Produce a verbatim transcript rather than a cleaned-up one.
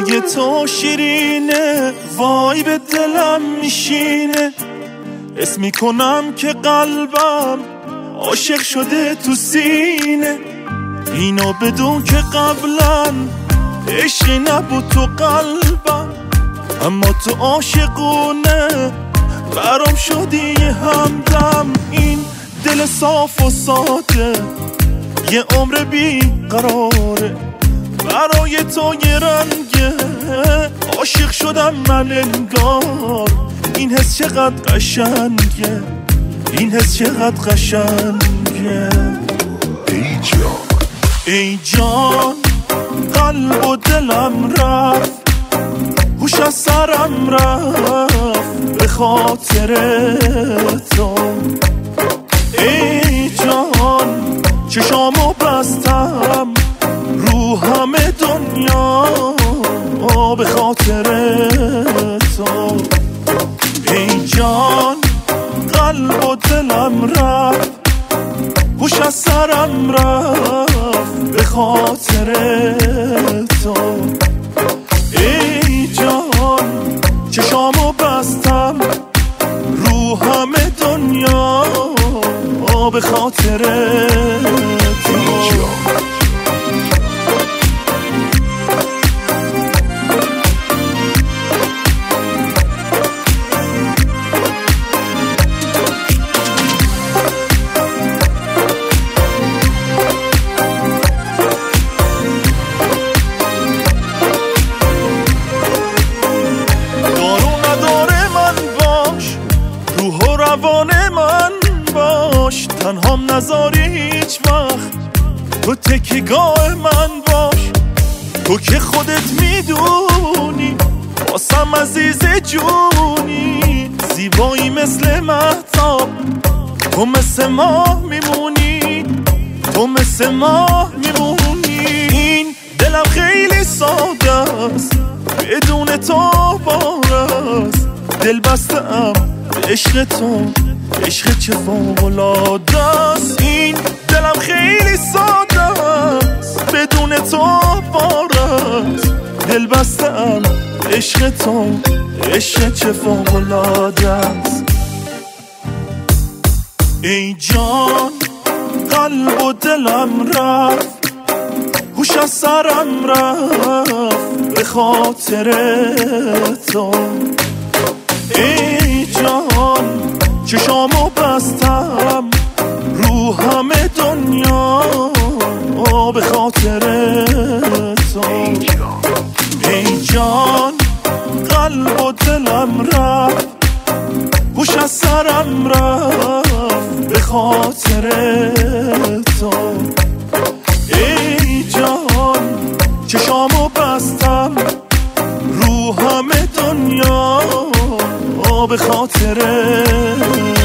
صدای تو شیرینه، وای به دلم میشینه. اسم میکنم که قلبم عاشق شده تو سینه. اینو بدون که قبلا عشقی نبود تو قلبم، اما تو عاشقونه برام شدی همدم. این دل صاف و ساده یه عمر بی قراره، برای تو یه رنگه عاشق شدم من انگار. این حس چقدر قشنگه، این حس چقدر قشنگه. ای جان ای جان قلب و دلم رفت، هوش از سرم رفت به خاطر تو. ای جان چشامو بستم رو همه دنیا به خاطر تو. ای جان قلب و دلم رفت، هوش از سرم رفت به خاطر تو. ای جان چشامو بستم رو همه دنیا به خاطر تو. روان من باش، تنهام نذاری هیچ وقت، تو تکیگاه من باش. تو که خودت میدونی واسم عزیز جونی، زیبایی مثل مهتاب، تو مثل ماه میمونی، تو مثل ماه میمونی. این دلم خیلی ساده است بدون تو بارست، دل بستم عشق تو، عشق چه فوق‌العاده است. این دلم خیلی ساده است بدون تو بارست، دل بستم عشق تو، عشق چه فوق‌العاده است. ای جان قلب و دلم رفت، هوش از سرم رفت به خاطر تو. ای جان چشامو بستم رو همه دنیا به خاطر تو. ای جان قلب و دلم رفت، هوش از سرم رفت به خاطر تو. ای جان چشامو بستم رو همه دنیا به خاطر